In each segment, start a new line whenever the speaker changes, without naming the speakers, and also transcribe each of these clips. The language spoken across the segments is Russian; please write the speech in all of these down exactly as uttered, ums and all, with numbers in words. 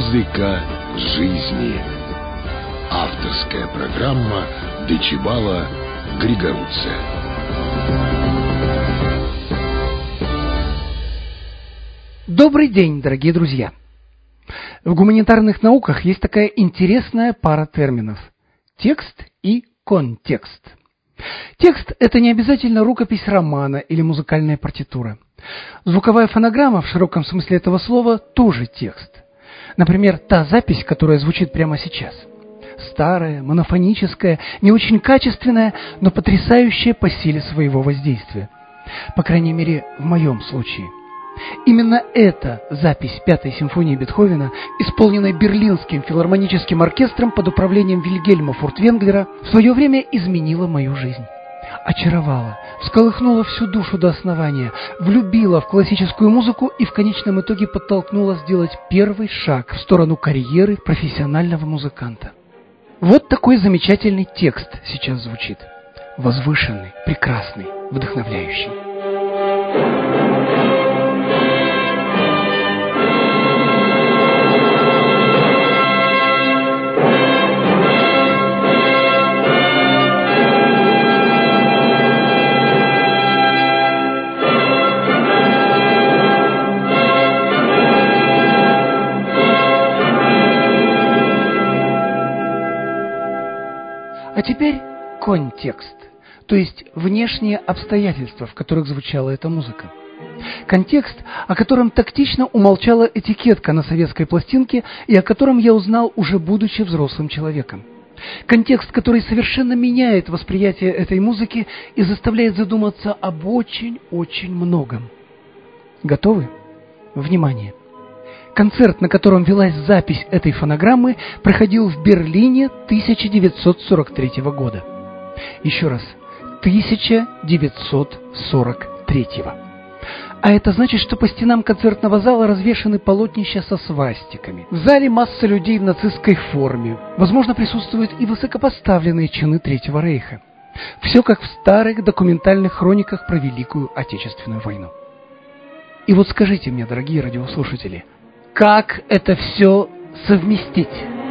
Музыка жизни. Авторская программа Дечибала Григоруца.
Добрый день, дорогие друзья! В гуманитарных науках есть такая интересная пара терминов – текст и контекст. Текст – это не обязательно рукопись романа или музыкальная партитура. Звуковая фонограмма в широком смысле этого слова тоже текст. Например, та запись, которая звучит прямо сейчас. Старая, монофоническая, не очень качественная, но потрясающая по силе своего воздействия. По крайней мере, в моем случае. Именно эта запись Пятой симфонии Бетховена, исполненная Берлинским филармоническим оркестром под управлением Вильгельма Фуртвенглера, в свое время изменила мою жизнь. Очаровала, всколыхнула всю душу до основания, влюбила в классическую музыку и в конечном итоге подтолкнула сделать первый шаг в сторону карьеры профессионального музыканта. Вот такой замечательный текст сейчас звучит. Возвышенный, прекрасный, вдохновляющий. А теперь контекст, то есть внешние обстоятельства, в которых звучала эта музыка. Контекст, о котором тактично умолчала этикетка на советской пластинке и о котором я узнал, уже будучи взрослым человеком. Контекст, который совершенно меняет восприятие этой музыки и заставляет задуматься об очень-очень многом. Готовы? Внимание! Концерт, на котором велась запись этой фонограммы, проходил в Берлине тысяча девятьсот сорок третьего года. Еще раз, тысяча девятьсот сорок третьего. А это значит, что по стенам концертного зала развешаны полотнища со свастиками. В зале масса людей в нацистской форме. Возможно, присутствуют и высокопоставленные чины Третьего Рейха. Все как в старых документальных хрониках про Великую Отечественную войну. И вот скажите мне, дорогие радиослушатели, как это все совместить?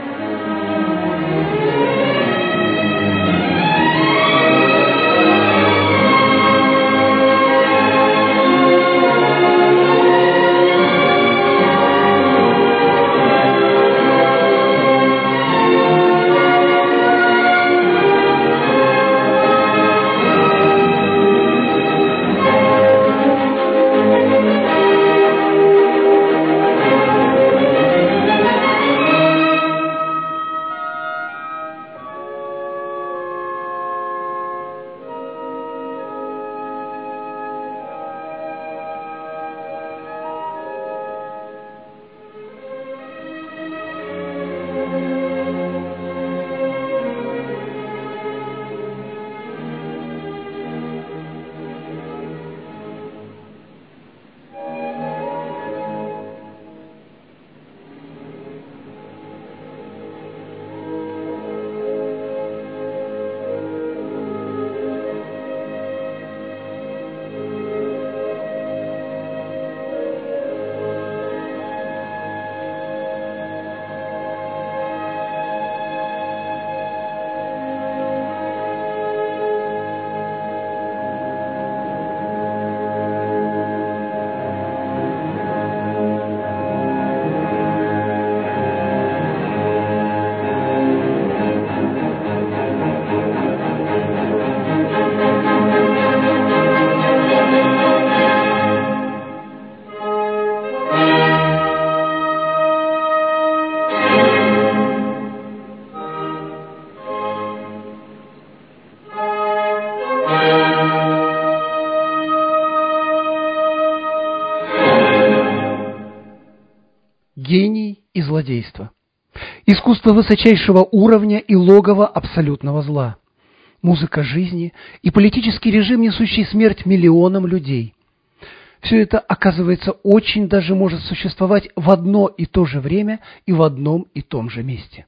Гений и злодейство. Искусство высочайшего уровня и логово абсолютного зла. Музыка жизни и политический режим, несущий смерть миллионам людей. Все это, оказывается, очень даже может существовать в одно и то же время и в одном и том же месте.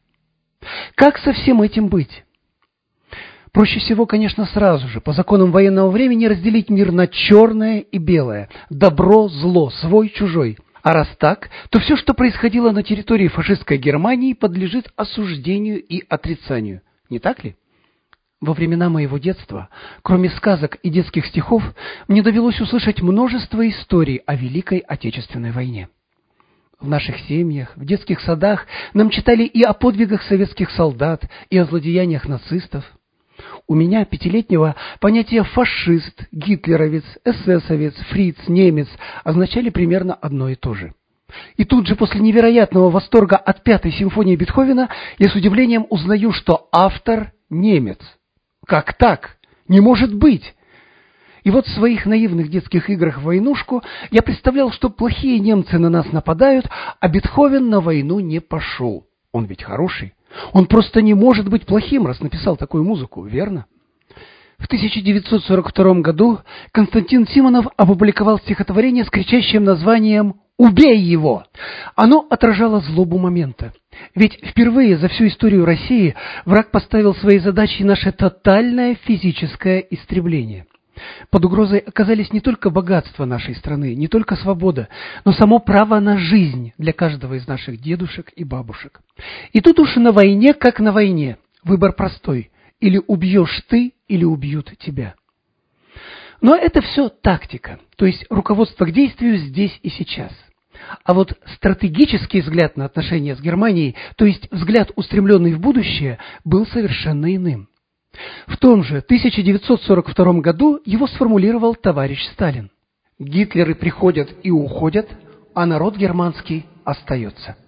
Как со всем этим быть? Проще всего, конечно, сразу же, по законам военного времени, разделить мир на черное и белое, добро, зло, свой, чужой. А раз так, то все, что происходило на территории фашистской Германии, подлежит осуждению и отрицанию. Не так ли? Во времена моего детства, кроме сказок и детских стихов, мне довелось услышать множество историй о Великой Отечественной войне. В наших семьях, в детских садах нам читали и о подвигах советских солдат, и о злодеяниях нацистов. У меня, пятилетнего, понятия «фашист», «гитлеровец», «эсэсовец», «фриц», «немец» означали примерно одно и то же. И тут же после невероятного восторга от пятой симфонии Бетховена я с удивлением узнаю, что автор – немец. Как так? Не может быть! И вот в своих наивных детских играх в войнушку я представлял, что плохие немцы на нас нападают, а Бетховен на войну не пошел. Он ведь хороший. Он просто не может быть плохим, раз написал такую музыку, верно? В тысяча девятьсот сорок втором году Константин Симонов опубликовал стихотворение с кричащим названием «Убей его!». Оно отражало злобу момента. Ведь впервые за всю историю России враг поставил своей задачей наше тотальное физическое истребление. Под угрозой оказались не только богатство нашей страны, не только свобода, но само право на жизнь для каждого из наших дедушек и бабушек. И тут уж на войне, как на войне, выбор простой: или убьешь ты, или убьют тебя. Но это все тактика, то есть руководство к действию здесь и сейчас. А вот стратегический взгляд на отношения с Германией, то есть взгляд, устремленный в будущее, был совершенно иным. В том же тысяча девятьсот сорок втором году его сформулировал товарищ Сталин. Гитлеры приходят и уходят, а народ германский остается.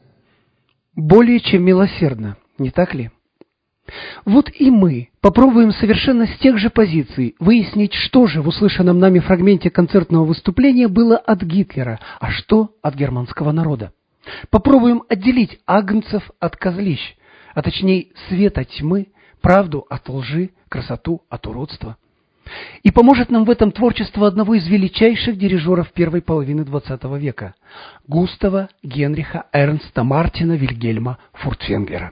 Более чем милосердно, не так ли? Вот и мы попробуем совершенно с тех же позиций выяснить, что же в услышанном нами фрагменте концертного выступления было от Гитлера, а что от германского народа. Попробуем отделить агнцев от козлищ, а точнее свет от тьмы, правду от лжи, красоту от уродства. И поможет нам в этом творчество одного из величайших дирижеров первой половины двадцатого века – Густава Генриха Эрнста Мартина Вильгельма Фуртвенглера.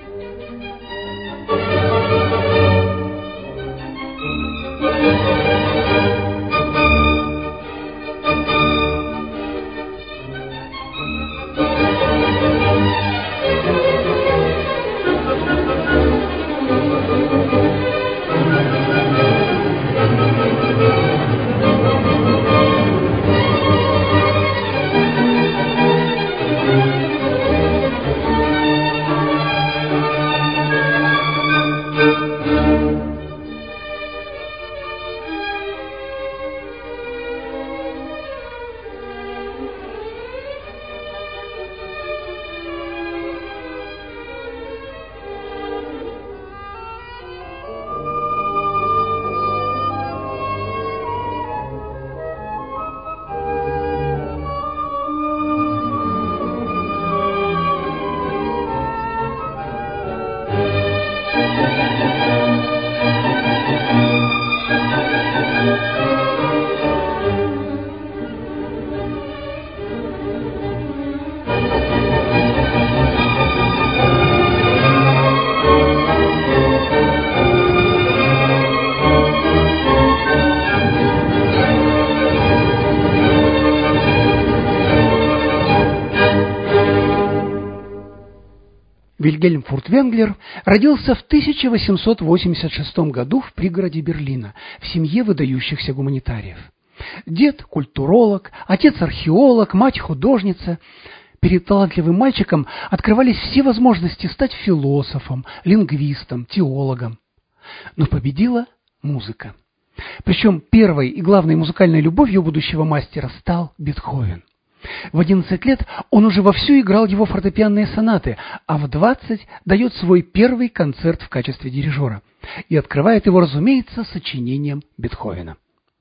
Вильгельм Фуртвенглер родился в тысяча восемьсот восемьдесят шестом году в пригороде Берлина в семье выдающихся гуманитариев. Дед – культуролог, отец – археолог, мать – художница. Перед талантливым мальчиком открывались все возможности стать философом, лингвистом, теологом. Но победила музыка. Причем первой и главной музыкальной любовью будущего мастера стал Бетховен. В одиннадцать лет он уже вовсю играл его фортепианные сонаты, а в двадцать дает свой первый концерт в качестве дирижера и открывает его, разумеется, сочинением Бетховена.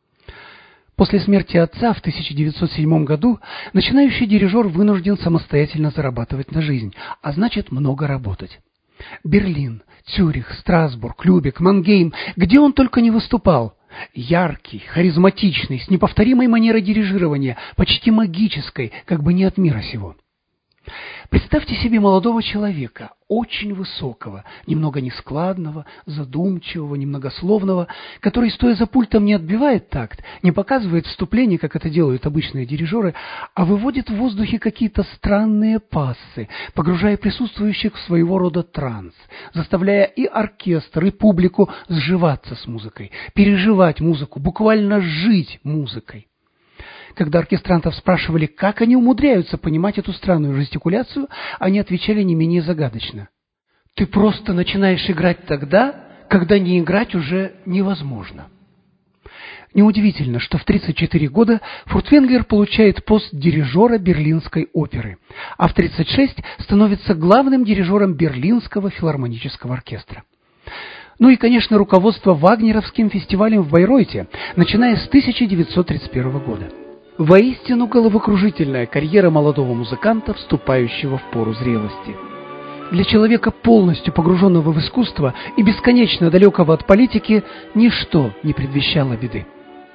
После смерти отца в тысяча девятьсот седьмом году начинающий дирижер вынужден самостоятельно зарабатывать на жизнь, а значит много работать. Берлин, Цюрих, Страсбург, Любек, Мангейм, где он только не выступал. Яркий, харизматичный, с неповторимой манерой дирижирования, почти магической, как бы не от мира сего. Представьте себе молодого человека, очень высокого, немного нескладного, задумчивого, немногословного, который, стоя за пультом, не отбивает такт, не показывает вступление, как это делают обычные дирижеры, а выводит в воздухе какие-то странные пассы, погружая присутствующих в своего рода транс, заставляя и оркестр, и публику сживаться с музыкой, переживать музыку, буквально жить музыкой. Когда оркестрантов спрашивали, как они умудряются понимать эту странную жестикуляцию, они отвечали не менее загадочно: «Ты просто начинаешь играть тогда, когда не играть уже невозможно». Неудивительно, что в тридцать четыре года Фуртвенглер получает пост дирижера Берлинской оперы, а в тридцать шесть становится главным дирижером Берлинского филармонического оркестра. Ну и, конечно, руководство Вагнеровским фестивалем в Байройте, начиная с тысяча девятьсот тридцать первого года. Воистину головокружительная карьера молодого музыканта, вступающего в пору зрелости. Для человека, полностью погруженного в искусство и бесконечно далекого от политики, ничто не предвещало беды.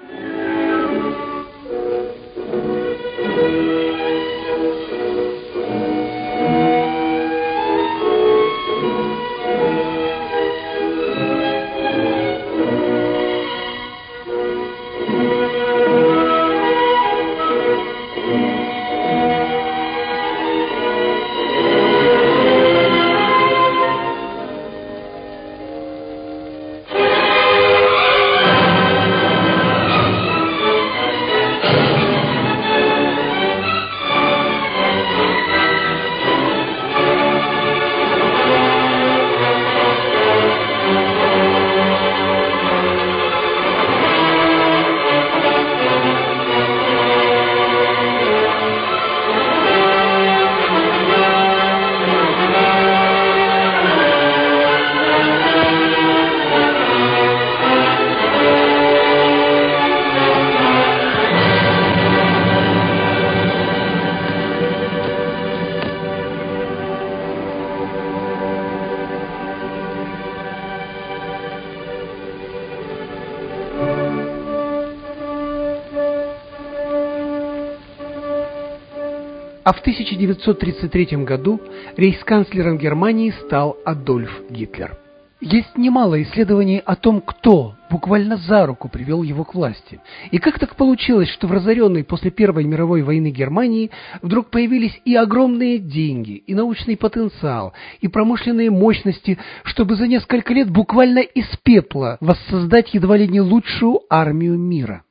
А в тысяча девятьсот тридцать третьем году рейхсканцлером Германии стал Адольф Гитлер. Есть немало исследований о том, кто буквально за руку привел его к власти. И как так получилось, что в разоренной после Первой мировой войны Германии вдруг появились и огромные деньги, и научный потенциал, и промышленные мощности, чтобы за несколько лет буквально из пепла воссоздать едва ли не лучшую армию мира?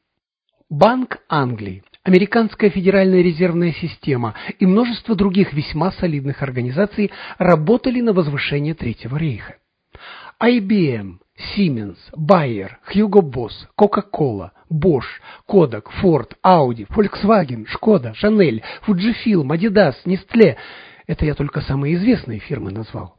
Банк Англии, Американская федеральная резервная система и множество других весьма солидных организаций работали на возвышение Третьего рейха. ай би эм, Siemens, Bayer, Hugo Boss, Coca-Cola, Bosch, Kodak, Ford, Audi, Volkswagen, Skoda, Chanel, Fujifilm, Adidas, Nestle – это я только самые известные фирмы назвал.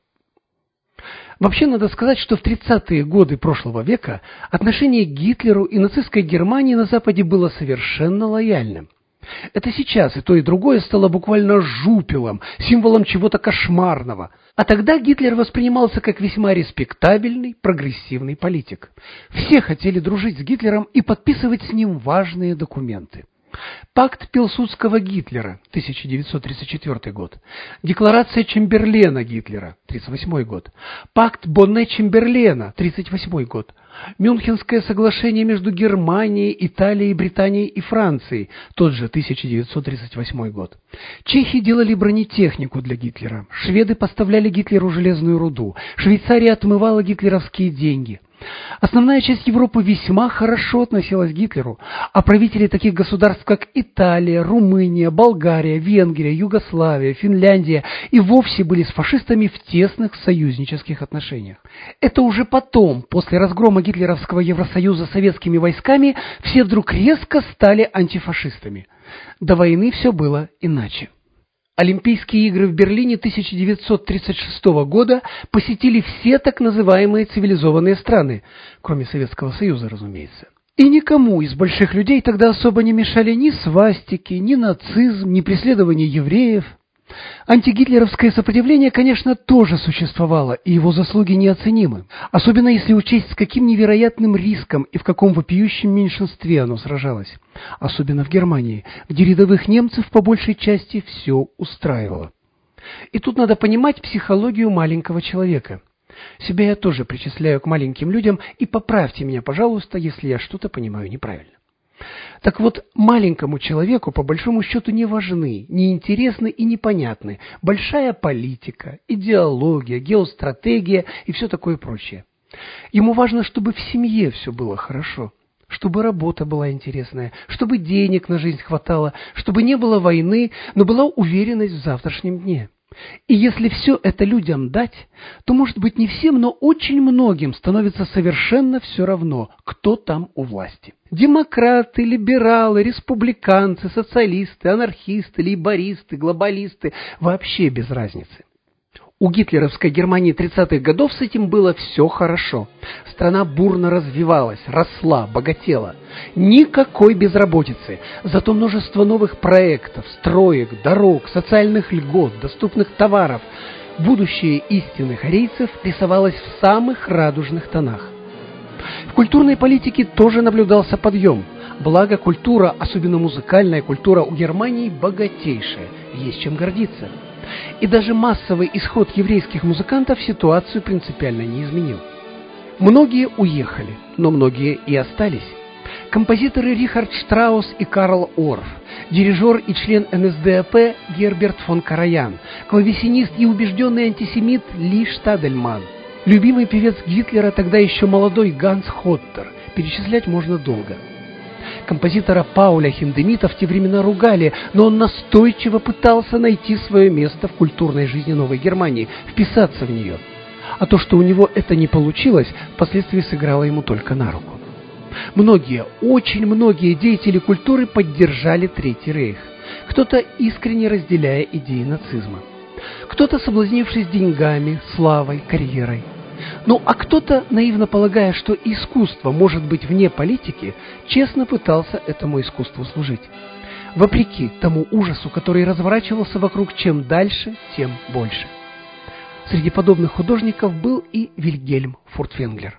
Вообще, надо сказать, что в тридцатые годы прошлого века отношение к Гитлеру и нацистской Германии на Западе было совершенно лояльным. Это сейчас и то, и другое стало буквально жупелом, символом чего-то кошмарного. А тогда Гитлер воспринимался как весьма респектабельный, прогрессивный политик. Все хотели дружить с Гитлером и подписывать с ним важные документы. Пакт Пилсудского Гитлера, тысяча девятьсот тридцать четвёртый год. Декларация Чемберлена Гитлера, тридцать восьмой год. Пакт Бонне-Чемберлена, тридцать восьмой год. Мюнхенское соглашение между Германией, Италией, Британией и Францией, тот же тысяча девятьсот тридцать восьмой год. Чехи делали бронетехнику для Гитлера. Шведы поставляли Гитлеру железную руду. Швейцария отмывала гитлеровские деньги. Основная часть Европы весьма хорошо относилась к Гитлеру, а правители таких государств, как Италия, Румыния, Болгария, Венгрия, Югославия, Финляндия и вовсе были с фашистами в тесных союзнических отношениях. Это уже потом, после разгрома гитлеровского Евросоюза советскими войсками, все вдруг резко стали антифашистами. До войны все было иначе. Олимпийские игры в Берлине тысяча девятьсот тридцать шестого года посетили все так называемые цивилизованные страны, кроме Советского Союза, разумеется. И никому из больших людей тогда особо не мешали ни свастики, ни нацизм, ни преследование евреев. Антигитлеровское сопротивление, конечно, тоже существовало, и его заслуги неоценимы, особенно если учесть, с каким невероятным риском и в каком вопиющем меньшинстве оно сражалось, особенно в Германии, где рядовых немцев по большей части все устраивало. И тут надо понимать психологию маленького человека. Себя я тоже причисляю к маленьким людям, и поправьте меня, пожалуйста, если я что-то понимаю неправильно. Так вот, маленькому человеку по большому счету не важны, не интересны и непонятны большая политика, идеология, геостратегия и все такое прочее. Ему важно, чтобы в семье все было хорошо, чтобы работа была интересная, чтобы денег на жизнь хватало, чтобы не было войны, но была уверенность в завтрашнем дне. И если все это людям дать, то, может быть, не всем, но очень многим становится совершенно все равно, кто там у власти. Демократы, либералы, республиканцы, социалисты, анархисты, лейбористы, глобалисты – вообще без разницы. У гитлеровской Германии тридцатых годов с этим было все хорошо. Страна бурно развивалась, росла, богатела. Никакой безработицы, зато множество новых проектов, строек, дорог, социальных льгот, доступных товаров. Будущее истинных арийцев рисовалось в самых радужных тонах. В культурной политике тоже наблюдался подъем. Благо культура, особенно музыкальная культура у Германии, богатейшая, есть чем гордиться. И даже массовый исход еврейских музыкантов ситуацию принципиально не изменил. Многие уехали, но многие и остались. Композиторы Рихард Штраус и Карл Орф, дирижер и член эн эс дэ а пэ Герберт фон Караян, клавесинист и убежденный антисемит Ли Штадельман, любимый певец Гитлера, тогда еще молодой Ганс Хоттер, перечислять можно долго. Композитора Пауля Хиндемита в те времена ругали, но он настойчиво пытался найти свое место в культурной жизни Новой Германии, вписаться в нее. А то, что у него это не получилось, впоследствии сыграло ему только на руку. Многие, очень многие деятели культуры поддержали Третий Рейх. Кто-то искренне разделяя идеи нацизма. Кто-то соблазнившись деньгами, славой, карьерой. Ну, а кто-то, наивно полагая, что искусство может быть вне политики, честно пытался этому искусству служить. Вопреки тому ужасу, который разворачивался вокруг, чем дальше, тем больше. Среди подобных художников был и Вильгельм Фуртвенглер.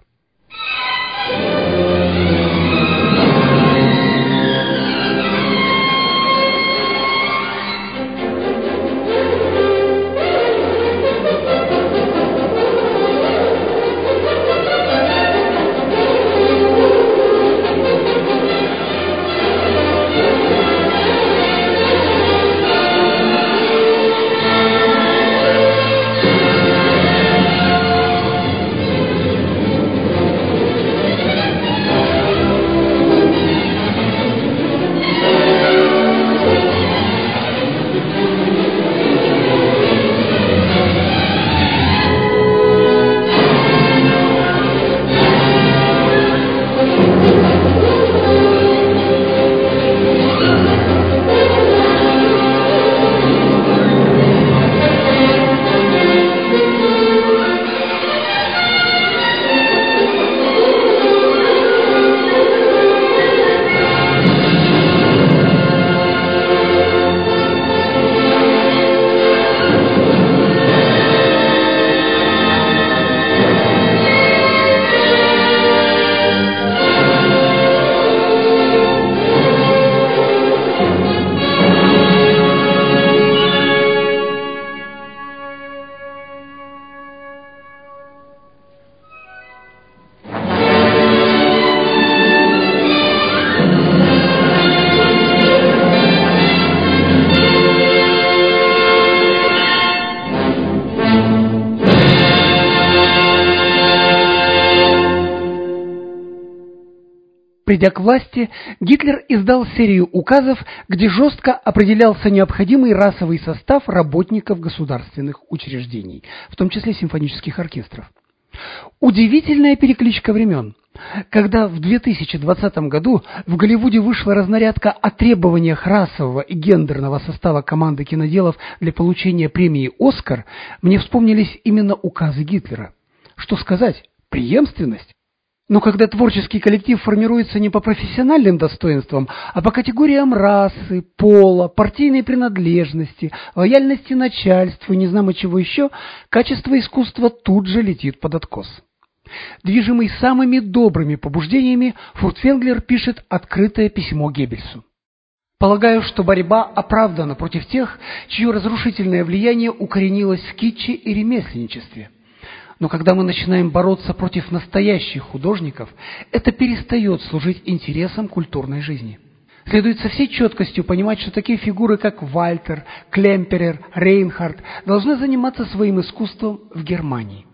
Придя к власти, Гитлер издал серию указов, где жестко определялся необходимый расовый состав работников государственных учреждений, в том числе симфонических оркестров. Удивительная перекличка времен. Когда в две тысячи двадцатом году в Голливуде вышла разнарядка о требованиях расового и гендерного состава команды киноделов для получения премии «Оскар», мне вспомнились именно указы Гитлера. Что сказать? Преемственность? Но когда творческий коллектив формируется не по профессиональным достоинствам, а по категориям расы, пола, партийной принадлежности, лояльности начальству и не знамо чего еще, качество искусства тут же летит под откос. Движимый самыми добрыми побуждениями, Фуртвенглер пишет открытое письмо Геббельсу. Полагаю, что борьба оправдана против тех, чье разрушительное влияние укоренилось в китче и ремесленничестве. Но когда мы начинаем бороться против настоящих художников, это перестает служить интересам культурной жизни. Следует со всей четкостью понимать, что такие фигуры, как Вальтер, Клемперер, Рейнхард, должны заниматься своим искусством в Германии.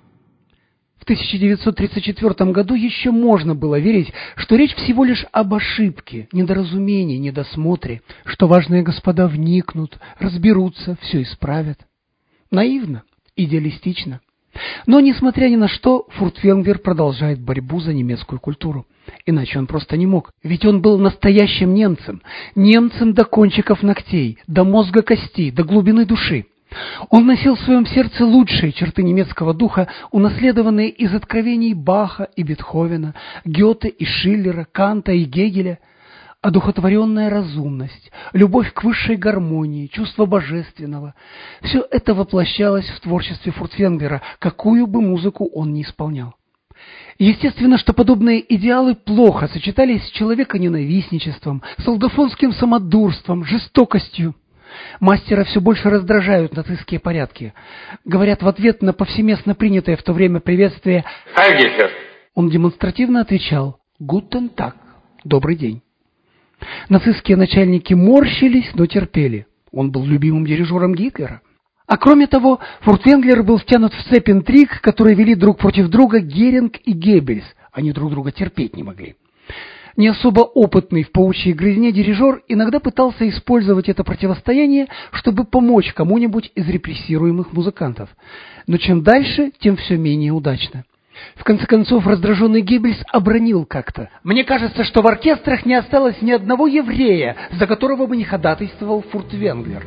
В тысяча девятьсот тридцать четвёртом году еще можно было верить, что речь всего лишь об ошибке, недоразумении, недосмотре, что важные господа вникнут, разберутся, все исправят. Наивно, идеалистично. Но, несмотря ни на что, Фуртвенглер продолжает борьбу за немецкую культуру. Иначе он просто не мог. Ведь он был настоящим немцем. Немцем до кончиков ногтей, до мозга костей, до глубины души. Он носил в своем сердце лучшие черты немецкого духа, унаследованные из откровений Баха и Бетховена, Гёте и Шиллера, Канта и Гегеля. Одухотворенная разумность, любовь к высшей гармонии, чувство божественного – все это воплощалось в творчестве Фуртвенглера, какую бы музыку он ни исполнял. Естественно, что подобные идеалы плохо сочетались с человеконенавистничеством, солдафонским самодурством, жестокостью. Мастера все больше раздражают нацистские порядки. Говорят, в ответ на повсеместно принятое в то время приветствие «Хайгельфер» он демонстративно отвечал «Гутен так» – «Добрый день». Нацистские начальники морщились, но терпели. Он был любимым дирижером Гитлера. А кроме того, Фуртвенглер был втянут в цепь интриг, которые вели друг против друга Геринг и Геббельс. Они друг друга терпеть не могли. Не особо опытный в паучьей грызне дирижер иногда пытался использовать это противостояние, чтобы помочь кому-нибудь из репрессируемых музыкантов. Но чем дальше, тем все менее удачно. В конце концов, раздраженный Геббельс обронил как-то: «Мне кажется, что в оркестрах не осталось ни одного еврея, за которого бы не ходатайствовал Фуртвенглер».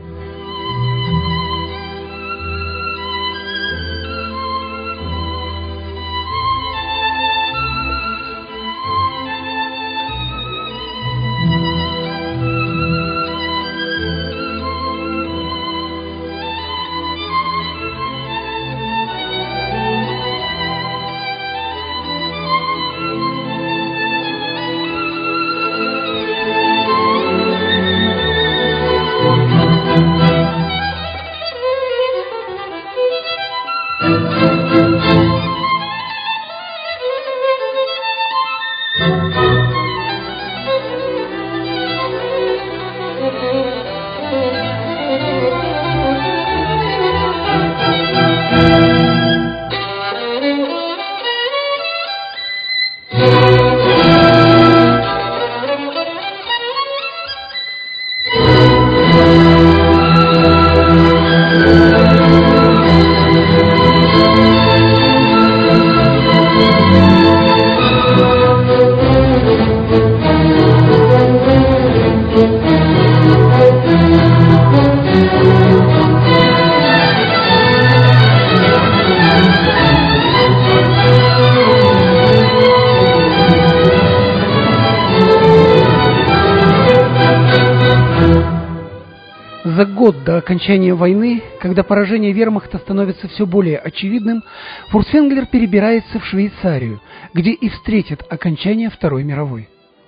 За год до окончания войны, когда поражение вермахта становится все более очевидным, Фуртвенглер перебирается в Швейцарию, где и встретит окончание Второй мировой.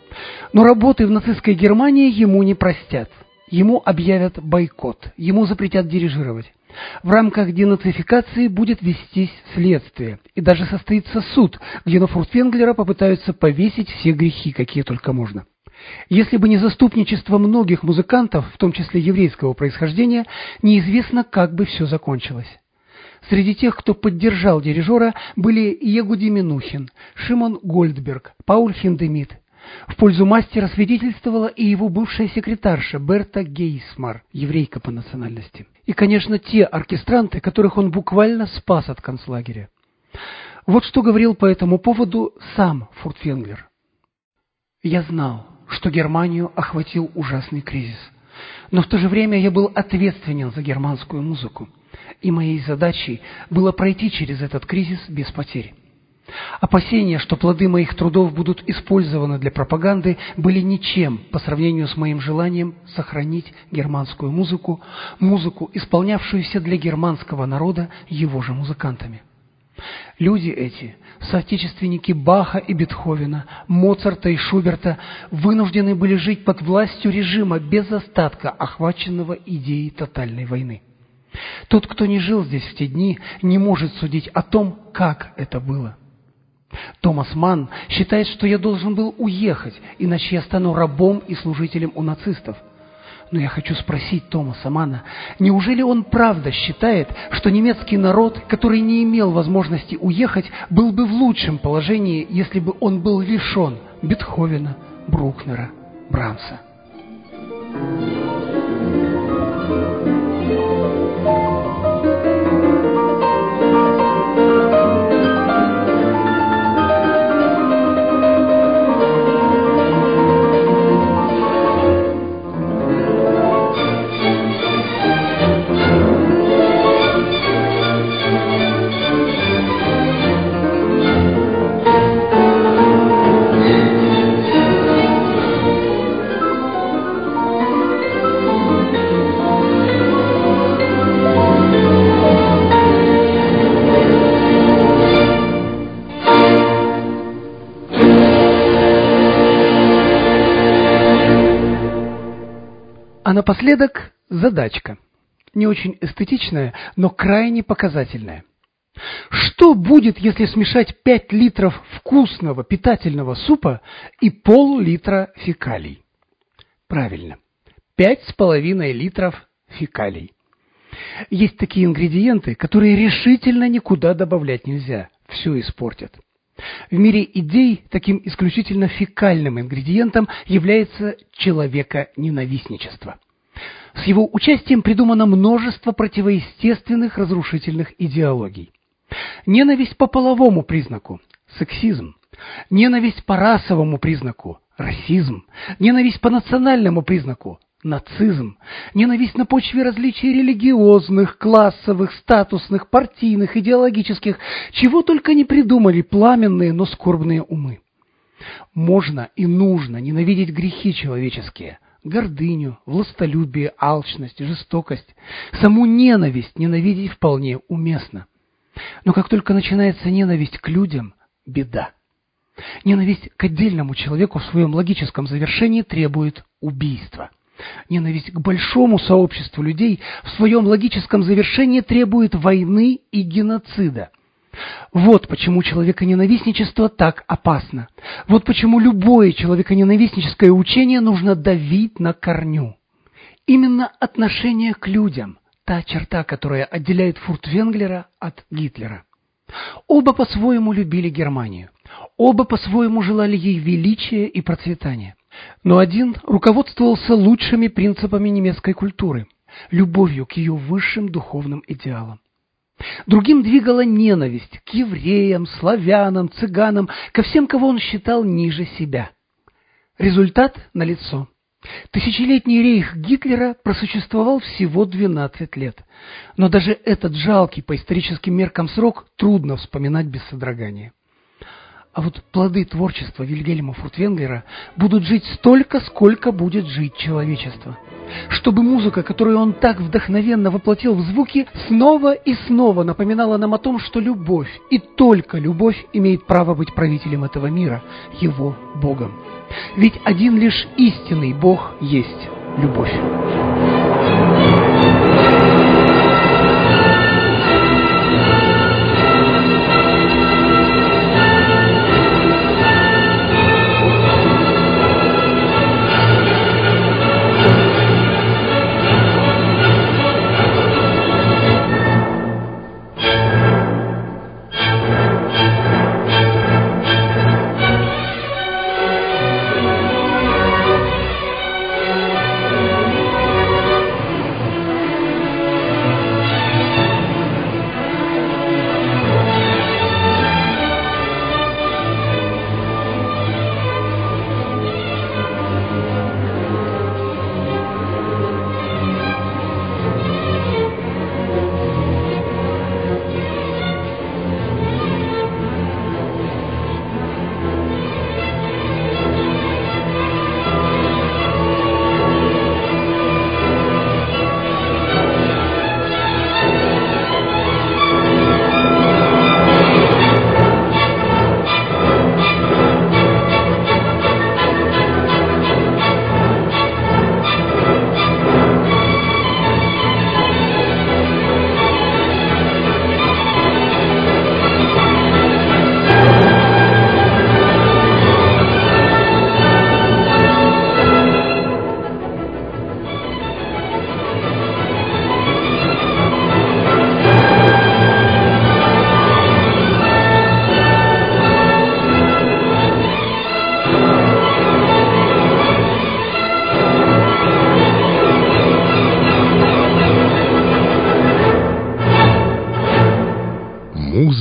Но работы в нацистской Германии ему не простят. Ему объявят бойкот, ему запретят дирижировать. В рамках денацификации будет вестись следствие, и даже состоится суд, где на Фуртвенглера попытаются повесить все грехи, какие только можно. Если бы не заступничество многих музыкантов, в том числе еврейского происхождения, неизвестно, как бы все закончилось. Среди тех, кто поддержал дирижера, были Егуди Минухин, Шимон Гольдберг, Пауль Хиндемит. В пользу мастера свидетельствовала и его бывшая секретарша Берта Гейсмар, еврейка по национальности. И, конечно, те оркестранты, которых он буквально спас от концлагеря. Вот что говорил по этому поводу сам Фуртвенглер. «Я знал, что Германию охватил ужасный кризис, но в то же время я был ответственен за германскую музыку, и моей задачей было пройти через этот кризис без потерь. Опасения, что плоды моих трудов будут использованы для пропаганды, были ничем по сравнению с моим желанием сохранить германскую музыку, музыку, исполнявшуюся для германского народа его же музыкантами. Люди эти, соотечественники Баха и Бетховена, Моцарта и Шуберта, вынуждены были жить под властью режима без остатка, охваченного идеей тотальной войны. Тот, кто не жил здесь в те дни, не может судить о том, как это было. Томас Манн считает, что я должен был уехать, иначе я стану рабом и служителем у нацистов. Но я хочу спросить Томаса Манна, неужели он правда считает, что немецкий народ, который не имел возможности уехать, был бы в лучшем положении, если бы он был лишен Бетховена, Брукнера, Брамса? А напоследок задачка, не очень эстетичная, но крайне показательная. Что будет, если смешать пять литров вкусного питательного супа и пол-литра фекалий? Правильно, пять с половиной литров фекалий. Есть такие ингредиенты, которые решительно никуда добавлять нельзя, все испортят. В мире идей таким исключительно фекальным ингредиентом является человеконенавистничество. С его участием придумано множество противоестественных разрушительных идеологий. Ненависть по половому признаку – сексизм. Ненависть по расовому признаку – расизм. Ненависть по национальному признаку – нацизм. Ненависть на почве различий религиозных, классовых, статусных, партийных, идеологических, чего только не придумали пламенные, но скорбные умы. Можно и нужно ненавидеть грехи человеческие, гордыню, властолюбие, алчность, жестокость. Саму ненависть ненавидеть вполне уместно. Но как только начинается ненависть к людям, беда. Ненависть к отдельному человеку в своем логическом завершении требует убийства. Ненависть к большому сообществу людей в своем логическом завершении требует войны и геноцида. Вот почему человеконенавистничество так опасно. Вот почему любое человеконенавистническое учение нужно давить на корню. Именно отношение к людям – та черта, которая отделяет Фуртвенглера от Гитлера. Оба по-своему любили Германию. Оба по-своему желали ей величия и процветания. Но один руководствовался лучшими принципами немецкой культуры, любовью к ее высшим духовным идеалам. Другим двигала ненависть к евреям, славянам, цыганам, ко всем, кого он считал ниже себя. Результат налицо. Тысячелетний рейх Гитлера просуществовал всего двенадцать лет. Но даже этот жалкий по историческим меркам срок трудно вспоминать без содрогания. А вот плоды творчества Вильгельма Фуртвенглера будут жить столько, сколько будет жить человечество. Чтобы музыка, которую он так вдохновенно воплотил в звуки, снова и снова напоминала нам о том, что любовь, и только любовь, имеет право быть правителем этого мира, его Богом. Ведь один лишь истинный Бог есть любовь.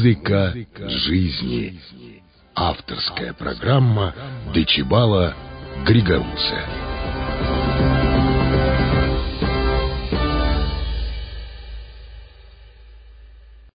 Музыка жизни. Авторская программа Дечибала Григоруца.